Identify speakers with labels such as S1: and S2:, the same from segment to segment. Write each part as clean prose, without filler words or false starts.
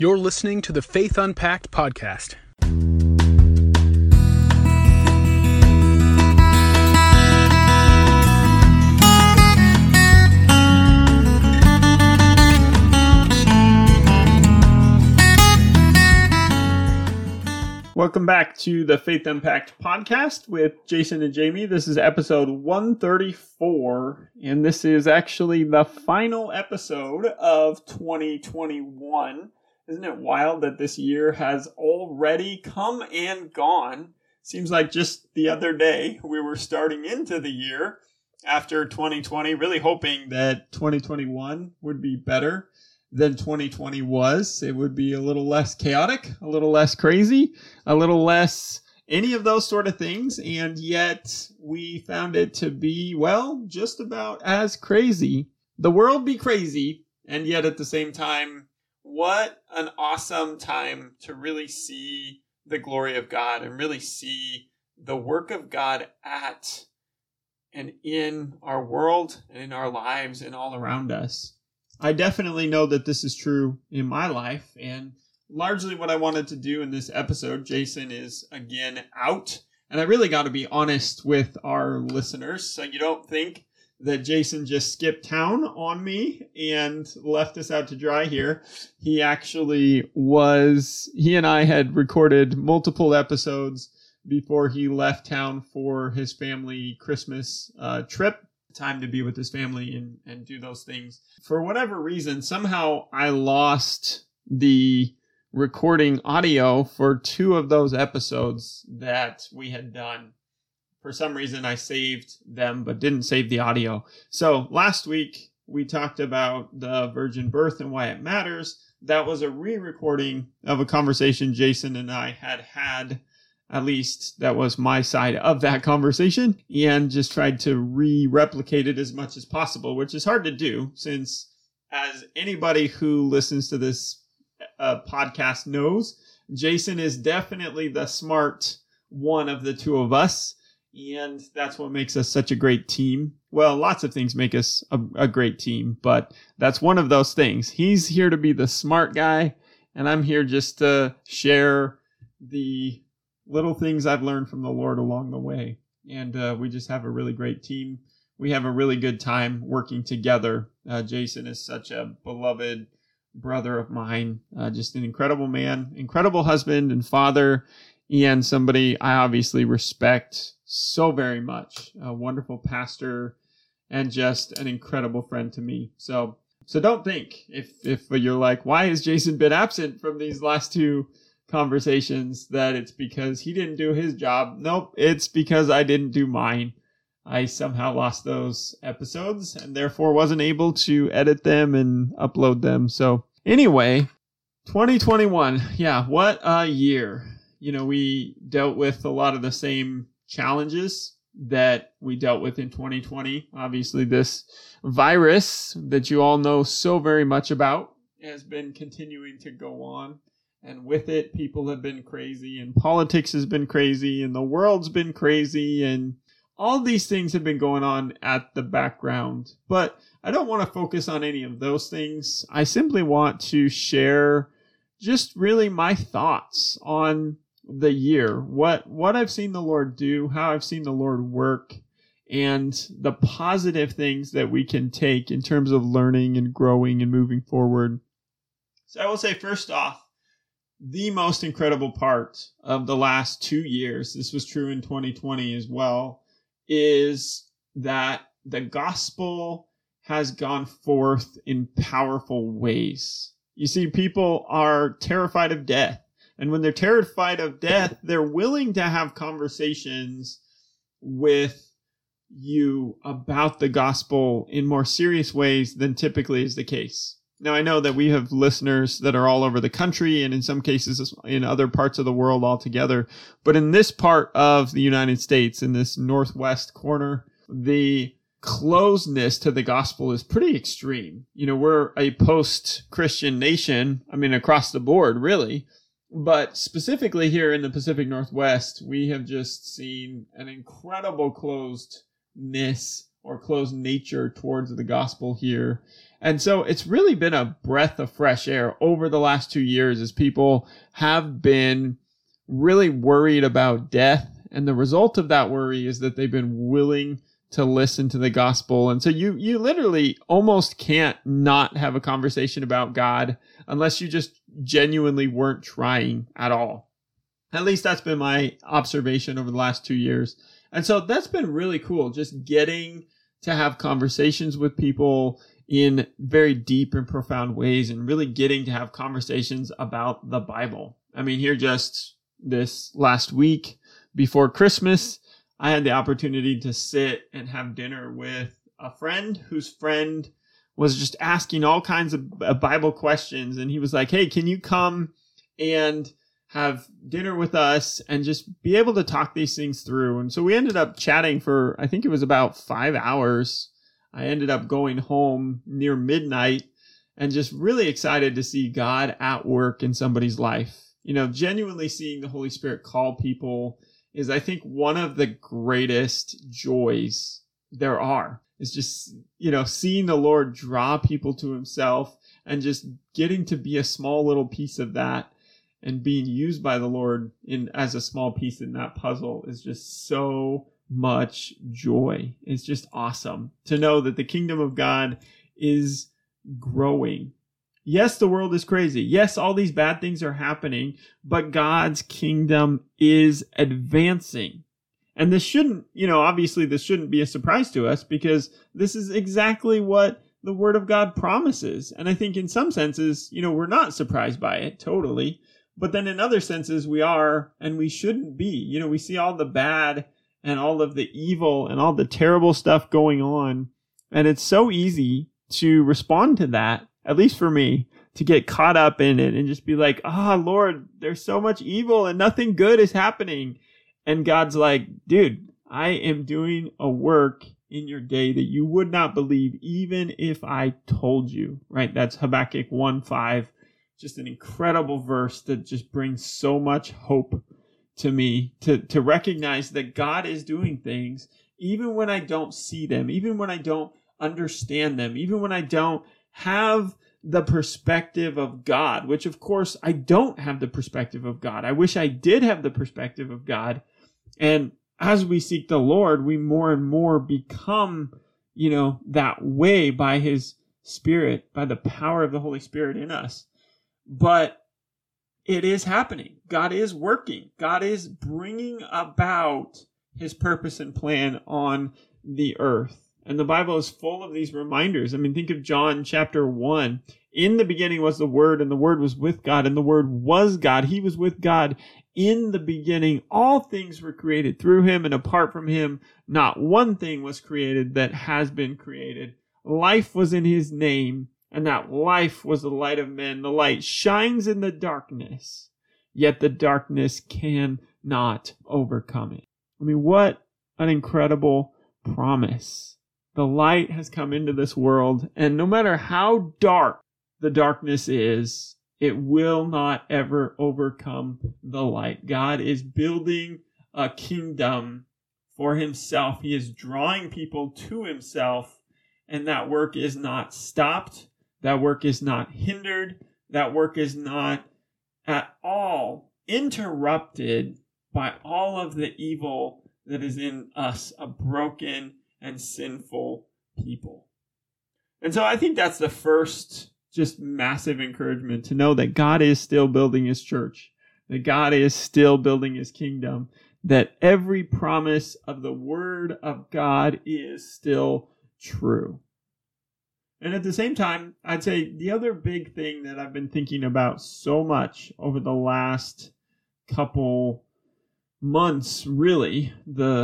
S1: You're listening to the Faith Unpacked podcast.
S2: Welcome back to the Faith Unpacked podcast with Jason and Jamie. This is episode 134, and this is actually the final episode of 2021. Isn't it wild that this year has already come and gone? Seems like just the other day we were starting into the year after 2020, really hoping that 2021 would be better than 2020 was. It would be a little less chaotic, a little less crazy, a little less any of those sort of things. And yet we found it to be, well, just about as crazy. The world be crazy. And yet at the same time, what an awesome time to really see the glory of God and really see the work of God at and in our world and in our lives and all around us. I definitely know that this is true in my life, and largely what I wanted to do in this episode, Jason is again out, and I really got to be honest with our listeners, so you don't think that Jason just skipped town on me and left us out to dry here. He actually he and I had recorded multiple episodes before he left town for his family Christmas trip. Time to be with his family and do those things. For whatever reason, somehow I lost the recording audio for two of those episodes that we had done. For some reason, I saved them, but didn't save the audio. So last week, we talked about the virgin birth and why it matters. That was a re-recording of a conversation Jason and I had. At least that was my side of that conversation, and just tried to replicate it as much as possible, which is hard to do since, as anybody who listens to this podcast knows, Jason is definitely the smart one of the two of us, and that's what makes us such a great team. Well, lots of things make us a great team, but that's one of those things. He's here to be the smart guy, and I'm here just to share the little things I've learned from the Lord along the way. And we just have a really great team. We have a really good time working together. Jason is such a beloved brother of mine, just an incredible man, incredible husband and father, and somebody I obviously respect so very much. A wonderful pastor and just an incredible friend to me. So don't think if you're like, why has Jason been absent from these last two conversations, that it's because he didn't do his job. Nope, it's because I didn't do mine. I somehow lost those episodes and therefore wasn't able to edit them and upload them. So anyway, 2021. Yeah, what a year. You know, we dealt with a lot of the same challenges that we dealt with in 2020. Obviously, this virus that you all know so very much about has been continuing to go on. And with it, people have been crazy, and politics has been crazy, and the world's been crazy, and all these things have been going on at the background. But I don't want to focus on any of those things. I simply want to share just really my thoughts on the year, what I've seen the Lord do, how I've seen the Lord work, and the positive things that we can take in terms of learning and growing and moving forward. So I will say, first off, the most incredible part of the last 2 years, this was true in 2020 as well, is that the gospel has gone forth in powerful ways. You see, people are terrified of death. And when they're terrified of death, they're willing to have conversations with you about the gospel in more serious ways than typically is the case. Now, I know that we have listeners that are all over the country and in some cases in other parts of the world altogether. But in this part of the United States, in this northwest corner, the closeness to the gospel is pretty extreme. You know, we're a post-Christian nation, I mean, across the board, really. But specifically here in the Pacific Northwest, we have just seen an incredible closedness or closed nature towards the gospel here. And so it's really been a breath of fresh air over the last 2 years as people have been really worried about death. And the result of that worry is that they've been willing to listen to the gospel. And so you literally almost can't not have a conversation about God unless you just genuinely weren't trying at all. At least that's been my observation over the last 2 years. And so that's been really cool, just getting to have conversations with people in very deep and profound ways and really getting to have conversations about the Bible. I mean, here just this last week before Christmas, I had the opportunity to sit and have dinner with a friend whose friend was just asking all kinds of Bible questions. And he was like, hey, can you come and have dinner with us and just be able to talk these things through? And so we ended up chatting for, I think it was about 5 hours. I ended up going home near midnight and just really excited to see God at work in somebody's life. You know, genuinely seeing the Holy Spirit call people is, I think, one of the greatest joys there are. It's just, you know, seeing the Lord draw people to himself and just getting to be a small little piece of that and being used by the Lord as a small piece in that puzzle is just so much joy. It's just awesome to know that the kingdom of God is growing. Yes, the world is crazy. Yes, all these bad things are happening, but God's kingdom is advancing. And this shouldn't, you know, obviously this shouldn't be a surprise to us because this is exactly what the Word of God promises. And I think in some senses, you know, we're not surprised by it totally, but then in other senses we are, and we shouldn't be. You know, we see all the bad and all of the evil and all the terrible stuff going on, and it's so easy to respond to that. At least for me, to get caught up in it and just be like, Lord, there's so much evil and nothing good is happening. And God's like, dude, I am doing a work in your day that you would not believe even if I told you, right? That's Habakkuk 1:5, just an incredible verse that just brings so much hope to me to recognize that God is doing things even when I don't see them, even when I don't understand them, even when I don't have the perspective of God, which of course I don't have the perspective of God. I wish I did have the perspective of God. And as we seek the Lord, we more and more become, you know, that way by his Spirit, by the power of the Holy Spirit in us. But it is happening. God is working. God is bringing about his purpose and plan on the earth. And the Bible is full of these reminders. I mean, think of John chapter 1. In the beginning was the Word, and the Word was with God, and the Word was God. He was with God in the beginning. All things were created through him, and apart from him, not one thing was created that has been created. Life was in his name, and that life was the light of men. The light shines in the darkness, yet the darkness cannot overcome it. I mean, what an incredible promise. The light has come into this world, and no matter how dark the darkness is, it will not ever overcome the light. God is building a kingdom for himself. He is drawing people to himself, and that work is not stopped. That work is not hindered. That work is not at all interrupted by all of the evil that is in us, a broken and sinful people. And so I think that's the first just massive encouragement, to know that God is still building his church, that God is still building his kingdom, that every promise of the Word of God is still true. And at the same time, I'd say the other big thing that I've been thinking about so much over the last couple months, really,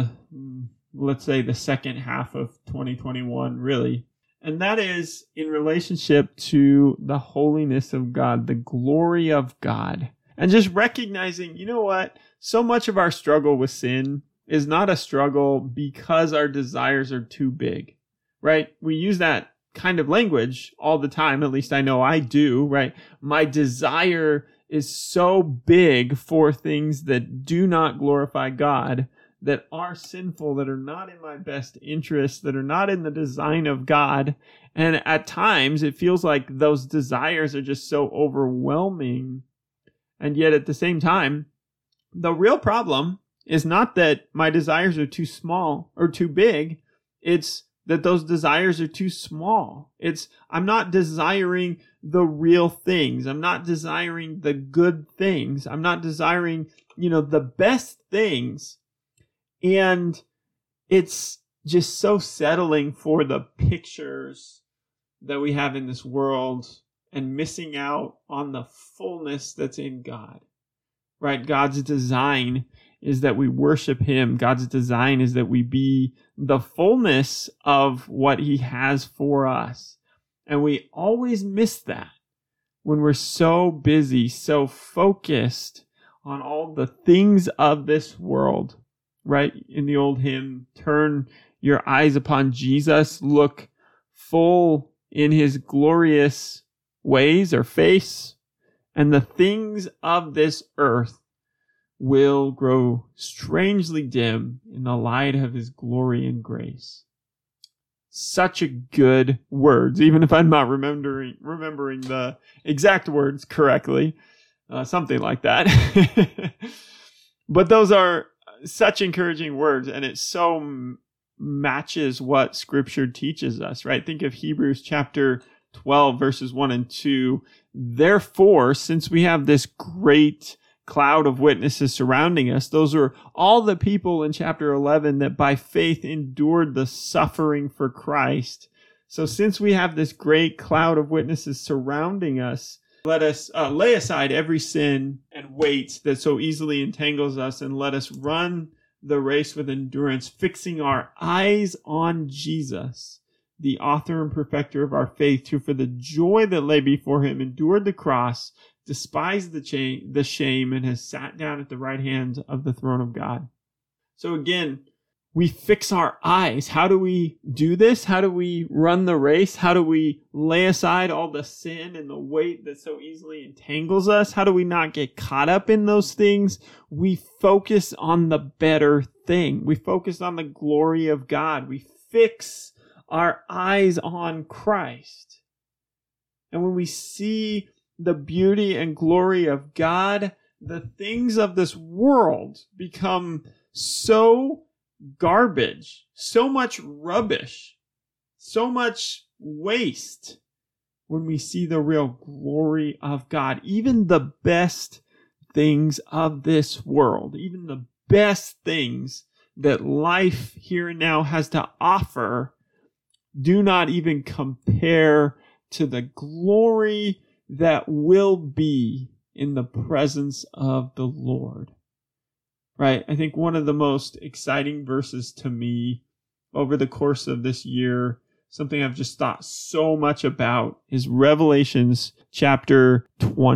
S2: let's say the second half of 2021, really. And that is in relationship to the holiness of God, the glory of God. And just recognizing, you know what? So much of our struggle with sin is not a struggle because our desires are too big, right? We use that kind of language all the time. At least I know I do, right? My desire is so big for things that do not glorify God that are sinful, that are not in my best interest, that are not in the design of God. And at times it feels like those desires are just so overwhelming. And yet at the same time, the real problem is not that my desires are too small or too big. It's that those desires are too small. I'm not desiring the real things. I'm not desiring the good things. I'm not desiring, the best things. And it's just so settling for the pictures that we have in this world and missing out on the fullness that's in God, right? God's design is that we worship him. God's design is that we be the fullness of what he has for us. And we always miss that when we're so busy, so focused on all the things of this world, right? In the old hymn, turn your eyes upon Jesus, look full in his glorious ways or face, and the things of this earth will grow strangely dim in the light of his glory and grace. Such a good words, even if I'm not remembering the exact words correctly, something like that. But those are such encouraging words, and it so matches what Scripture teaches us, right? Think of Hebrews chapter 12, verses 1 and 2. Therefore, since we have this great cloud of witnesses surrounding us, those are all the people in chapter 11 that by faith endured the suffering for Christ. So since we have this great cloud of witnesses surrounding us, let us lay aside every sin and weight that so easily entangles us, and let us run the race with endurance, fixing our eyes on Jesus, the author and perfecter of our faith, who for the joy that lay before him endured the cross, despised the shame, and has sat down at the right hand of the throne of God. So again, we fix our eyes. How do we do this? How do we run the race? How do we lay aside all the sin and the weight that so easily entangles us? How do we not get caught up in those things? We focus on the better thing. We focus on the glory of God. We fix our eyes on Christ. And when we see the beauty and glory of God, the things of this world become so garbage, so much rubbish, so much waste when we see the real glory of God. Even the best things of this world, even the best things that life here and now has to offer, do not even compare to the glory that will be in the presence of the Lord. Right? I think one of the most exciting verses to me over the course of this year, something I've just thought so much about, is Revelations chapter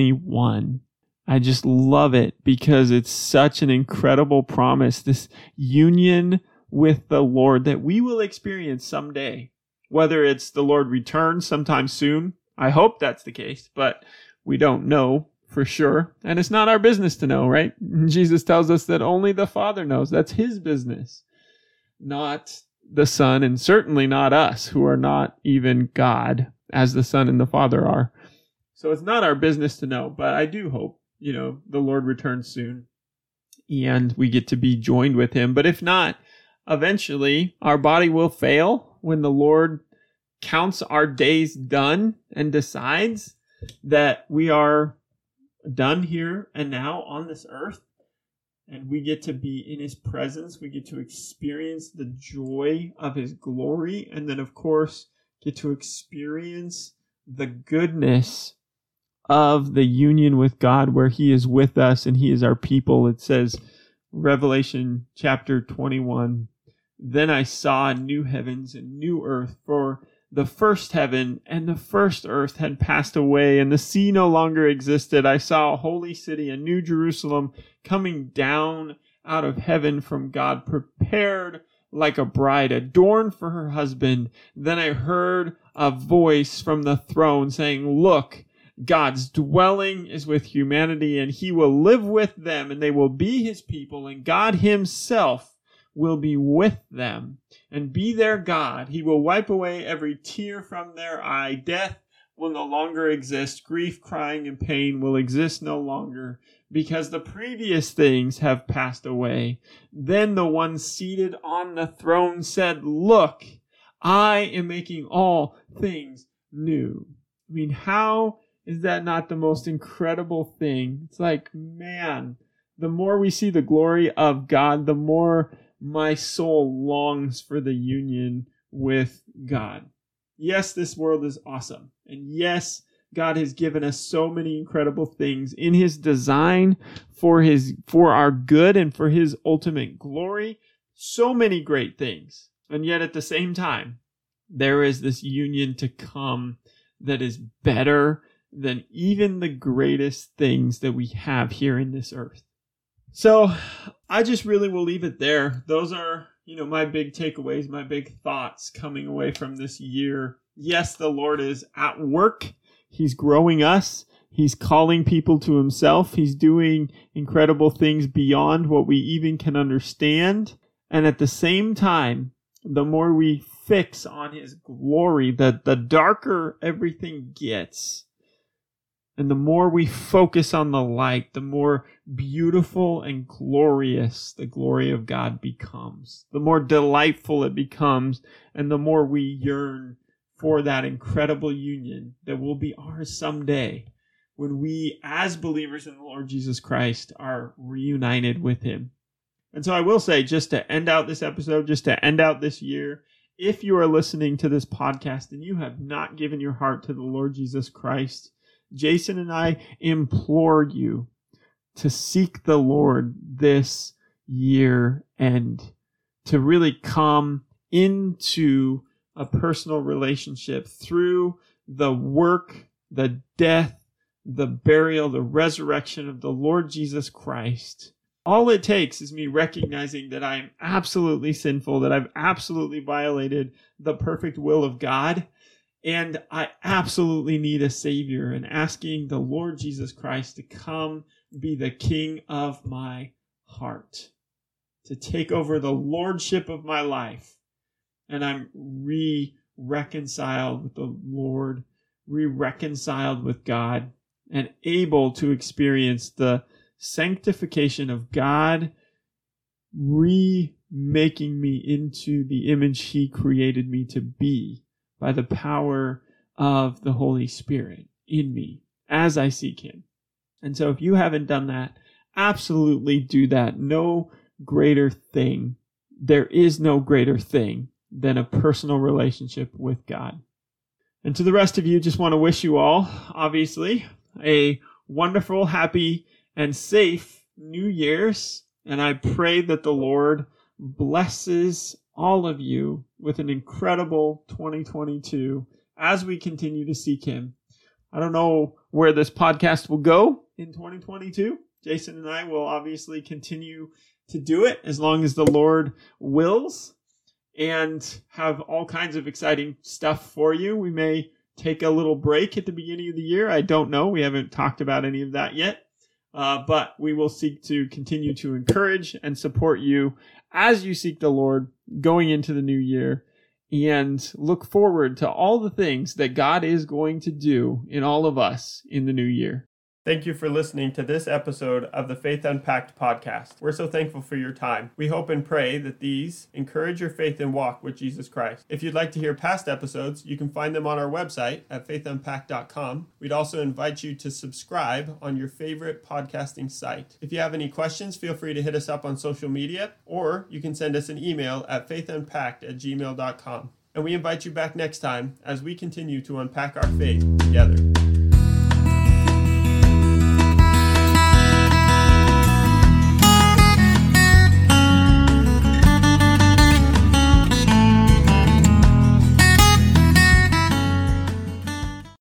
S2: 21. I just love it because it's such an incredible promise, this union with the Lord that we will experience someday. Whether it's the Lord returns sometime soon, I hope that's the case, but we don't know for sure. And it's not our business to know, right? Jesus tells us that only the Father knows. That's his business, not the Son, and certainly not us, who are not even God, as the Son and the Father are. So it's not our business to know, but I do hope, the Lord returns soon and we get to be joined with him. But if not, eventually our body will fail when the Lord counts our days done and decides that we are done here and now on this earth, and we get to be in his presence. We get to experience the joy of his glory, and then of course get to experience the goodness of the union with God, where he is with us and he is our people. It says, Revelation chapter 21, then I saw new heavens and new earth, for the first heaven and the first earth had passed away, and the sea no longer existed. I saw a holy city, a new Jerusalem, coming down out of heaven from God, prepared like a bride, adorned for her husband. Then I heard a voice from the throne saying, look, God's dwelling is with humanity, and he will live with them, and they will be his people, and God himself will be with them and be their God. He will wipe away every tear from their eye. Death will no longer exist. Grief, crying, and pain will exist no longer, because the previous things have passed away. Then the one seated on the throne said, "Look, I am making all things new." I mean, how is that not the most incredible thing? It's like, man, the more we see the glory of God, the more my soul longs for the union with God. Yes, this world is awesome. And yes, God has given us so many incredible things in his design for our good and for his ultimate glory. So many great things. And yet at the same time, there is this union to come that is better than even the greatest things that we have here in this earth. So I just really will leave it there. Those are, my big takeaways, my big thoughts coming away from this year. Yes, the Lord is at work. He's growing us. He's calling people to himself. He's doing incredible things beyond what we even can understand. And at the same time, the more we fix on his glory, the darker everything gets. And the more we focus on the light, the more beautiful and glorious the glory of God becomes. The more delightful it becomes, and the more we yearn for that incredible union that will be ours someday when we, as believers in the Lord Jesus Christ, are reunited with him. And so I will say, just to end out this episode, just to end out this year, if you are listening to this podcast and you have not given your heart to the Lord Jesus Christ, Jason and I implore you to seek the Lord this year and to really come into a personal relationship through the work, the death, the burial, the resurrection of the Lord Jesus Christ. All it takes is me recognizing that I'm absolutely sinful, that I've absolutely violated the perfect will of God, and I absolutely need a Savior, and asking the Lord Jesus Christ to come be the King of my heart, to take over the lordship of my life. And I'm reconciled with the Lord, reconciled with God, and able to experience the sanctification of God, remaking me into the image he created me to be by the power of the Holy Spirit in me as I seek him. And so if you haven't done that, absolutely do that. No greater thing. There is no greater thing than a personal relationship with God. And to the rest of you, just want to wish you all, obviously, a wonderful, happy, and safe New Year's. And I pray that the Lord blesses all of you with an incredible 2022 as we continue to seek him. I don't know where this podcast will go in 2022. Jason and I will obviously continue to do it as long as the Lord wills, and have all kinds of exciting stuff for you. We may take a little break at the beginning of the year. I don't know. We haven't talked about any of that yet. But we will seek to continue to encourage and support you as you seek the Lord going into the new year, and look forward to all the things that God is going to do in all of us in the new year. Thank you for listening to this episode of the Faith Unpacked podcast. We're so thankful for your time. We hope and pray that these encourage your faith and walk with Jesus Christ. If you'd like to hear past episodes, you can find them on our website at faithunpacked.com. We'd also invite you to subscribe on your favorite podcasting site. If you have any questions, feel free to hit us up on social media, or you can send us an email at faithunpacked@gmail.com. And we invite you back next time as we continue to unpack our faith together.